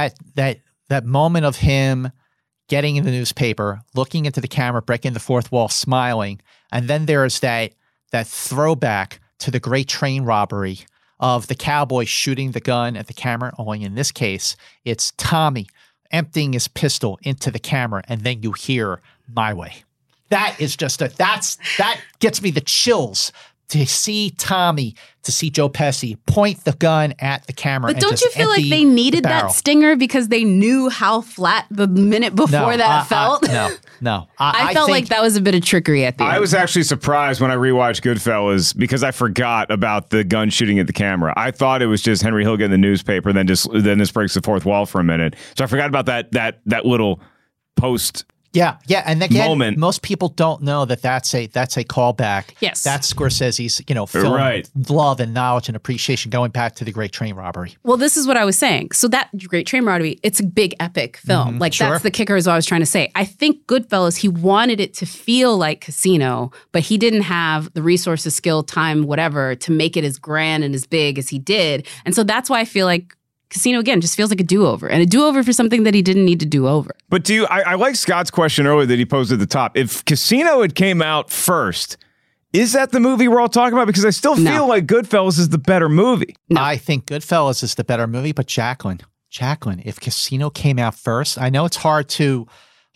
that moment of him getting in the newspaper, looking into the camera, breaking the fourth wall, smiling, and then there's that throwback to the Great Train Robbery of the cowboy shooting the gun at the camera. Only in this case, it's Tommy emptying his pistol into the camera, and then you hear My Way. That is just that gets me the chills to see Tommy, to see Joe Pesci point the gun at the camera. But don't you feel like they needed that stinger because they knew how flat the minute before that felt? No. I felt like that was a bit of trickery at the end. I was actually surprised when I rewatched Goodfellas because I forgot about the gun shooting at the camera. I thought it was just Henry Hill getting the newspaper, then this breaks the fourth wall for a minute. So I forgot about that little post. Yeah, and again, moment. Most people don't know that's a callback. Yes, that's Scorsese's film love and knowledge and appreciation going back to the Great Train Robbery. Well, this is what I was saying. So that Great Train Robbery, it's a big epic film. That's the kicker, is what I was trying to say. I think Goodfellas, he wanted it to feel like Casino, but he didn't have the resources, skill, time, whatever, to make it as grand and as big as he did. And so that's why I feel like Casino, again, just feels like a do-over, and a do-over for something that he didn't need to do over. But I like Scott's question earlier that he posed at the top. If Casino had came out first, is that the movie we're all talking about? Because I still feel like Goodfellas is the better movie. No. I think Goodfellas is the better movie, but Jacqueline, if Casino came out first, I know it's hard to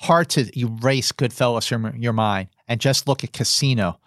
erase Goodfellas from your mind and just look at Casino.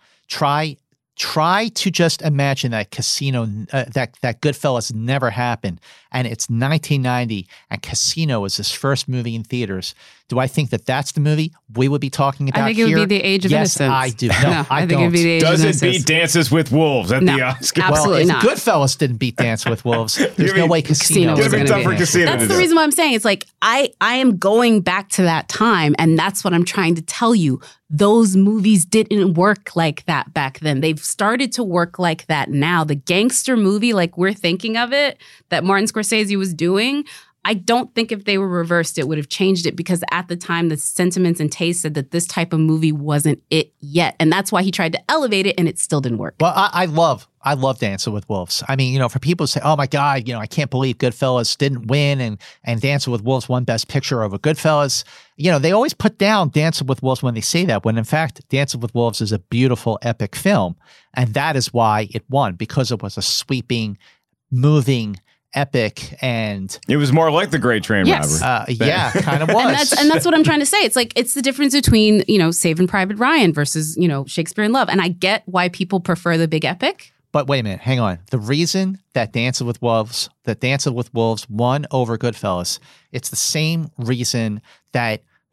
Try to just imagine that Casino, that Goodfellas never happened, and it's 1990, and Casino is his first movie in theaters. Do I think that that's the movie we would be talking about? I think it would be The Age of Innocence. Yes, I do. No, I think it would be The Age of Innocence. Does it beat Dances with Wolves at the Oscars? Absolutely not. Goodfellas didn't beat Dance with Wolves. There's no way Casino was going to be. That's the reason why I'm saying it's like I am going back to that time, and that's what I'm trying to tell you. Those movies didn't work like that back then. They've started to work like that now. The gangster movie, like we're thinking of it, that Martin Scorsese was doing, I don't think if they were reversed, it would have changed it, because at the time, the sentiments and taste said that this type of movie wasn't it yet. And that's why he tried to elevate it, and it still didn't work. Well, I love Dancing with Wolves. I mean, for people to say, oh my God, I can't believe Goodfellas didn't win and Dancing with Wolves won Best Picture over Goodfellas. They always put down Dancing with Wolves when they say that, when in fact, Dancing with Wolves is a beautiful, epic film. And that is why it won, because it was a sweeping, moving, epic, and it was more like the Great Train Robbery. Yeah, kind of was. and that's what I'm trying to say. It's like, it's the difference between, Saving Private Ryan versus, Shakespeare in Love. And I get why people prefer the big epic. But wait a minute, hang on. The reason that Dancing with Wolves won over Goodfellas, it's the same reason that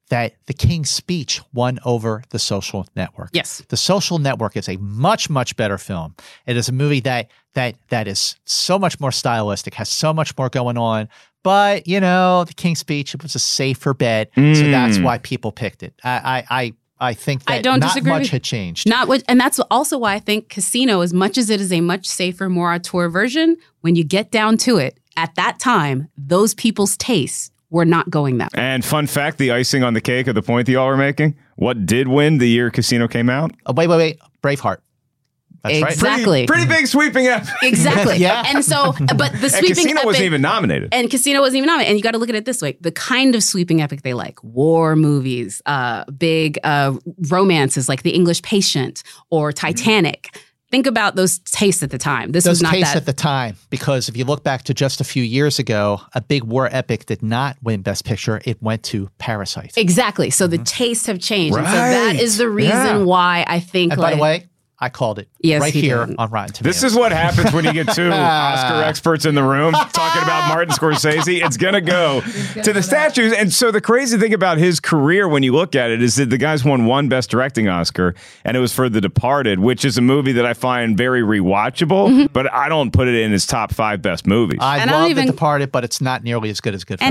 that The King's Speech won over The Social Network. Yes. The Social Network is a much, much better film. It is a movie that is so much more stylistic, has so much more going on. But, The King's Speech, it was a safer bet. So that's why people picked it. I think that I don't not disagree. much had changed. And that's also why I think Casino, as much as it is a much safer, more auteur version, when you get down to it, at that time, those people's tastes were not going that way. And fun fact, the icing on the cake of the point that y'all were making, what did win the year Casino came out? Oh, wait. Braveheart. That's Exactly. Pretty big sweeping epic. Exactly. Yeah. And so, but the And sweeping Casino epic, wasn't even nominated. And Casino wasn't even nominated. And you got to look at it this way. The kind of sweeping epic they like, war movies, big romances like The English Patient or Titanic. Think about those tastes at the time. This was Those not tastes that. at the time, because if you look back to just a few years ago, a big war epic did not win Best Picture. It went to Parasite. Exactly. So the tastes have changed. And so Right. that is the reason why I think And by the way, I called it Yes, right he here did. on Rotten Tomatoes. This is what happens when you get two Oscar experts in the room talking about Martin Scorsese. It's going to go to the statues. And so the crazy thing about his career when you look at it is that the guy's won one Best Directing Oscar, and it was for The Departed, which is a movie that I find very rewatchable, but I don't put it in his top 5 best movies. I And I don't love even- The Departed, but it's not nearly as good as Goodfellas. And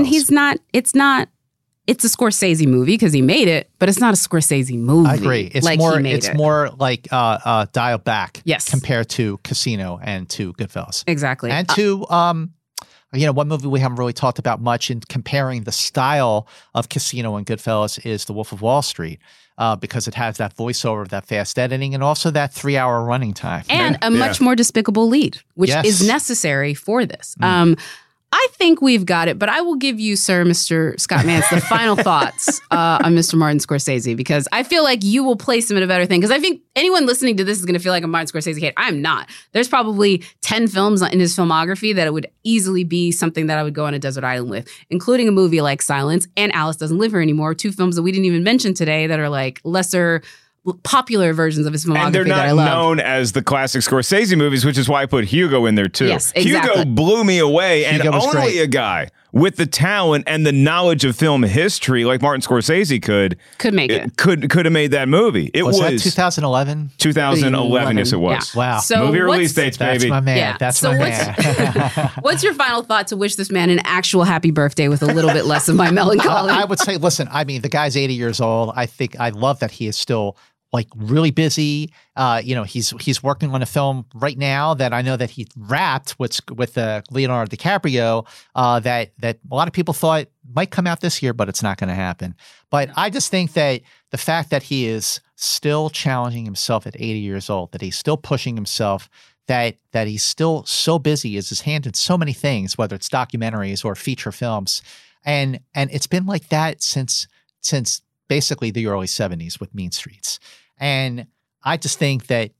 it's a Scorsese movie because he made it, but it's not a Scorsese movie. I agree. It's like more. he made It's it. more like dialed back. Yes. Compared to Casino and to Goodfellas. Exactly. And to one movie we haven't really talked about much in comparing the style of Casino and Goodfellas is The Wolf of Wall Street, because it has that voiceover, that fast editing, and also that 3-hour running time. and a much more despicable lead, which Yes. is necessary for this. I think we've got it, but I will give you, sir, Mr. Scott Mance, the final thoughts on Mr. Martin Scorsese, because I feel like you will place him in a better thing. Because I think anyone listening to this is going to feel like a Martin Scorsese hater. I'm not. There's probably 10 films in his filmography that it would easily be something that I would go on a desert island with, including a movie like Silence and Alice Doesn't Live Here Anymore, 2 films that we didn't even mention today that are like lesser popular versions of his filmography And they're that I not love. known as the classic Scorsese movies, which is why I put Hugo in there too. Yes, exactly. Hugo blew me away, Hugo and was only great. a guy with the talent and the knowledge of film history like Martin Scorsese could make it. Could have made that movie. It was that 2011? 2011. Yes, it was. Yeah. Wow. So Movie release what's- dates, That's baby. my man. Yeah. That's So my what's- man. What's your final thought to wish this man an actual happy birthday with a little bit less of my melancholy? I would say, listen, I mean, the guy's 80 years old. I love that he is still like really busy. He's working on a film right now that I know that he wrapped with Leonardo DiCaprio that a lot of people thought might come out this year, but it's not going to happen. But I just think that the fact that he is still challenging himself at 80 years old, that he's still pushing himself, that he's still so busy, is his hand in so many things, whether it's documentaries or feature films, and it's been like that since basically the early 70s with Mean Streets. And I just think that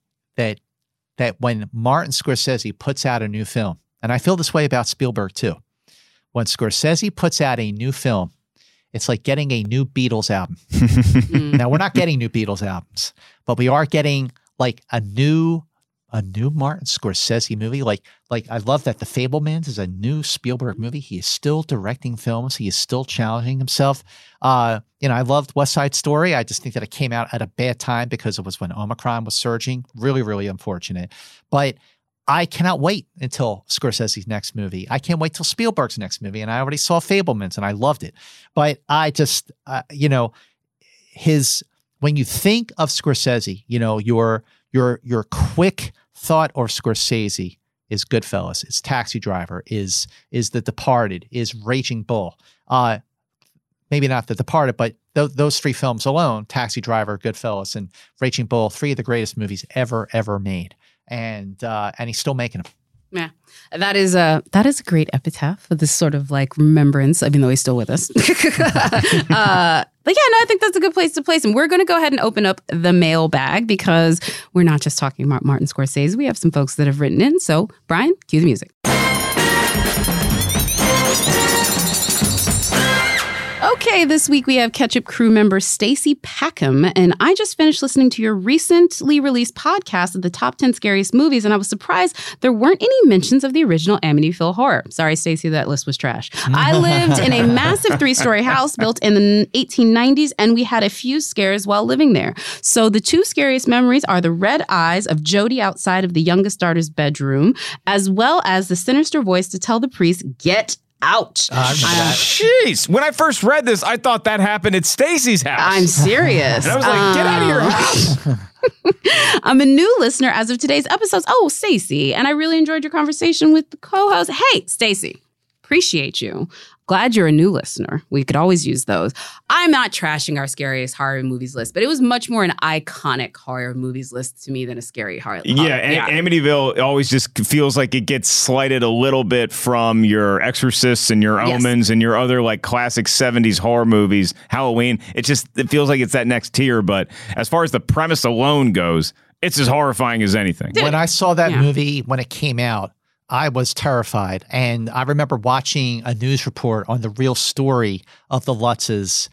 when Martin Scorsese puts out a new film, and I feel this way about Spielberg too, when Scorsese puts out a new film, it's like getting a new Beatles album. Now, we're not getting new Beatles albums, but we are getting like a new Martin Scorsese movie. Like I love that The Fabelmans is a new Spielberg movie. He is still directing films. He is still challenging himself. I loved West Side Story. I just think that it came out at a bad time because it was when Omicron was surging. Really, really unfortunate. But I cannot wait until Scorsese's next movie. I can't wait till Spielberg's next movie. And I already saw Fabelmans and I loved it. But I just, when you think of Scorsese, your quick thought of Scorsese is Goodfellas, is Taxi Driver, is The Departed, is Raging Bull. Maybe not The Departed, but those 3 films alone, Taxi Driver, Goodfellas, and Raging Bull, 3 of the greatest movies ever made. And he's still making them. Yeah, that is a great epitaph for this sort of like remembrance, even though he's still with us. But yeah, I think that's a good place to place him. We're going to go ahead and open up the mailbag because we're not just talking about Martin Scorsese. We have some folks that have written in. So, Brian, cue the music. Okay, this week we have Ketchup crew member Stacey Packham, and I just finished listening to your recently released podcast of the top 10 scariest movies, and I was surprised there weren't any mentions of the original Amityville Horror. Sorry, Stacey, that list was trash. I lived in a massive 3-story house built in the 1890s, and we had a few scares while living there. So the 2 scariest memories are the red eyes of Jody outside of the youngest daughter's bedroom, as well as the sinister voice to tell the priest, "Get out." Jeez. When I first read this, I thought that happened at Stacey's house. I'm serious. And I was like, get out of your house. I'm a new listener as of today's episodes. Oh, Stacey. And I really enjoyed your conversation with the co-host. Hey, Stacey, appreciate you. Glad you're a new listener. We could always use those. I'm not trashing our scariest horror movies list, but it was much more an iconic horror movies list to me than a scary horror. Amityville always just feels like it gets slighted a little bit from your Exorcists and your Omens and your other like classic 70s horror movies, Halloween. It feels like it's that next tier. But as far as the premise alone goes, it's as horrifying as anything. When I saw that movie when it came out, I was terrified. And I remember watching a news report on the real story of the Lutzes,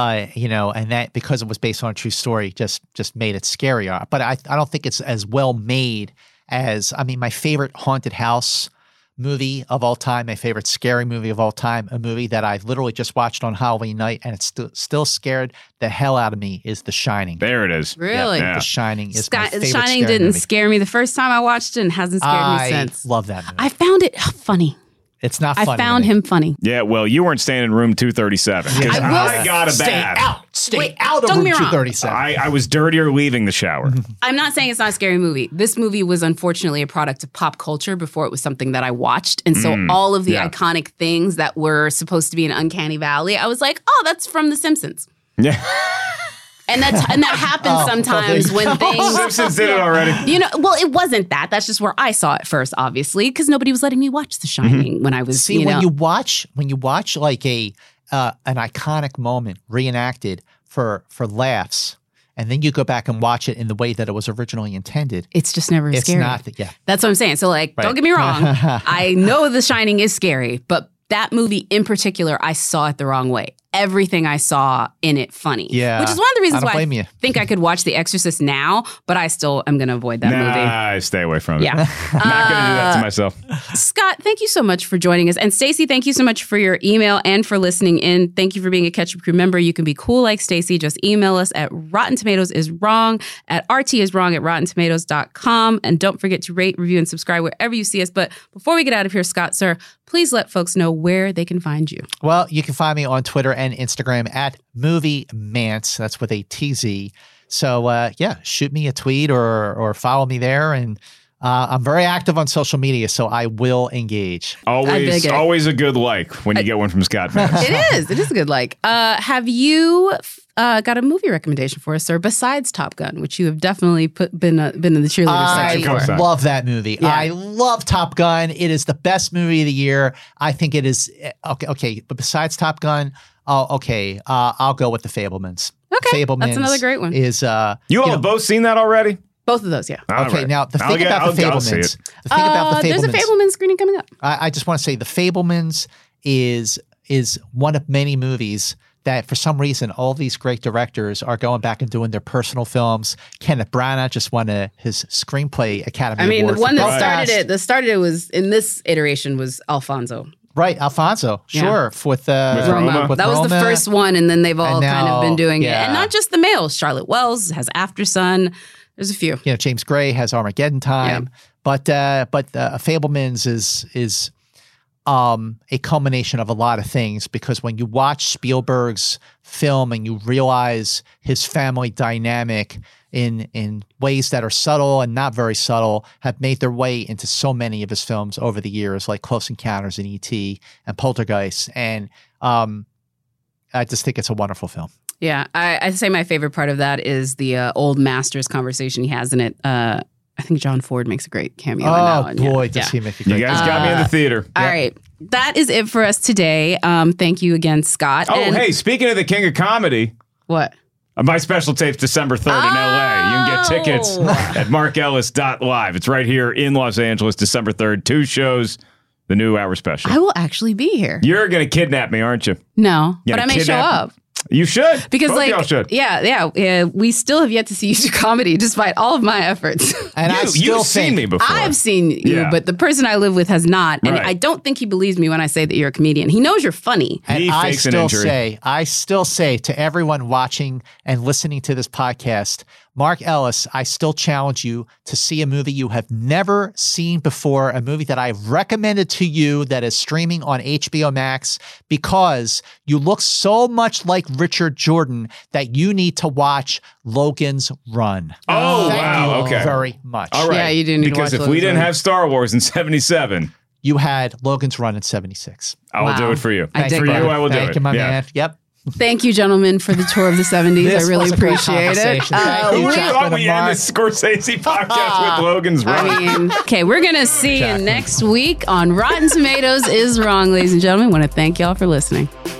and that because it was based on a true story just made it scarier. But I don't think it's as well made as, my favorite haunted house movie of all time, my favorite scary movie of all time, a movie that I literally just watched on Halloween night and it's still scared the hell out of me, is The Shining. There it is. Really? Yeah. The Shining is my favorite The Shining scary didn't movie. scare me the first time I watched it and hasn't scared me since. I love that movie. I found it funny. It's not funny. I found him funny. Yeah, well, you weren't staying in room 237. Because I got a bad. Stay out of room 237. I was dirtier leaving the shower. I'm not saying it's not a scary movie. This movie was unfortunately a product of pop culture before it was something that I watched. And so all of the iconic things that were supposed to be an uncanny valley, I was like, oh, that's from The Simpsons. Yeah. And that happens sometimes when things... Simpsons did it already. Well, it wasn't that. That's just where I saw it first, obviously, because nobody was letting me watch The Shining when I was, when you watch like an iconic moment reenacted for laughs, and then you go back and watch it in the way that it was originally intended, it's just never scary. It's not. That's what I'm saying. So, don't get me wrong. I know The Shining is scary, but that movie in particular, I saw it the wrong way. Everything I saw in it funny. Yeah. Which is one of the reasons why I think I could watch The Exorcist now, but I still am going to avoid that movie. I stay away from it. Yeah. Not going to do that to myself. Scott, thank you so much for joining us. And Stacey, thank you so much for your email and for listening in. Thank you for being a Ketchup Crew member. You can be cool like Stacey. Just email us at rottentomatoesiswrong@rtwrong@rottentomatoes.com. And don't forget to rate, review, and subscribe wherever you see us. But before we get out of here, Scott, sir, please let folks know where they can find you. Well, you can find me on Twitter and Instagram at Movie Mance. That's with a TZ. So shoot me a tweet or follow me there. And I'm very active on social media, so I will engage. Always a good like when you get one from Scott Vance. It is a good like. Have you got a movie recommendation for us, sir, besides Top Gun, which you have definitely been in the cheerleader section for? I love that movie. Yeah. I love Top Gun. It is the best movie of the year. I think it is. Okay. But besides Top Gun, I'll go with The Fabelmans. Okay, Fabelmans, that's another great one. Is you all have both seen that already? Both of those, yeah. Okay, right. now the thing about The Fabelmans. There's a Fabelmans screening coming up. I just want to say The Fabelmans is one of many movies that for some reason all these great directors are going back and doing their personal films. Kenneth Branagh just won his Screenplay Academy Award. The one that started it was in this iteration was Alfonso. Right, Alfonso, sure, with Roma. That was the first one, and then they've all kind of been doing it, and not just the males. Charlotte Wells has After Sun. There's a few. James Gray has Armageddon Time, but Fabelmans is a culmination of a lot of things, because when you watch Spielberg's film and you realize his family dynamic in ways that are subtle and not very subtle have made their way into so many of his films over the years, like Close Encounters and E.T. and Poltergeist. And I just think it's a wonderful film. Yeah, I'd say my favorite part of that is the old masters conversation he has in it. I think John Ford makes a great cameo. Oh, boy, does he make a great cameo. You guys got me in the theater. All right. That is it for us today. Thank you again, Scott. Hey, speaking of the King of Comedy. What? My special tape's December 3rd in LA. You can get tickets at markellis.live. It's right here in Los Angeles, December 3rd. 2 shows. the new hour special. I will actually be here. You're going to kidnap me, aren't you? No, You're but I gonna may show kidnap- up. You should. Because Both y'all should. we still have yet to see you do comedy despite all of my efforts. And I still You've seen think me before. I've seen you, Yeah. but the person I live with has not. And Right. I don't think he believes me when I say that you're a comedian. He knows you're funny. And He I fakes an still injury. say to everyone watching and listening to this podcast, Mark Ellis, I still challenge you to see a movie you have never seen before, a movie that I've recommended to you that is streaming on HBO Max, because you look so much like Richard Jordan that you need to watch Logan's Run. Oh, Thank wow. you Okay. very much. All right. Yeah, you do need to because watch if we Logan's didn't Run. have Star Wars in 77, You had Logan's Run in 76. I will Wow. do it for you. I dig For that. you, I will do Thank it. you, my Yeah. man. Yep. Thank you, gentlemen, for the tour of the 70s. This I really was a great appreciate it. conversation. Thank Who you, would have Jacqueline thought we and end Mark. this Scorsese podcast with Logan's Run? I mean, okay, we're going to see you next week on Rotten Tomatoes is Wrong, ladies and gentlemen. I want to thank y'all for listening.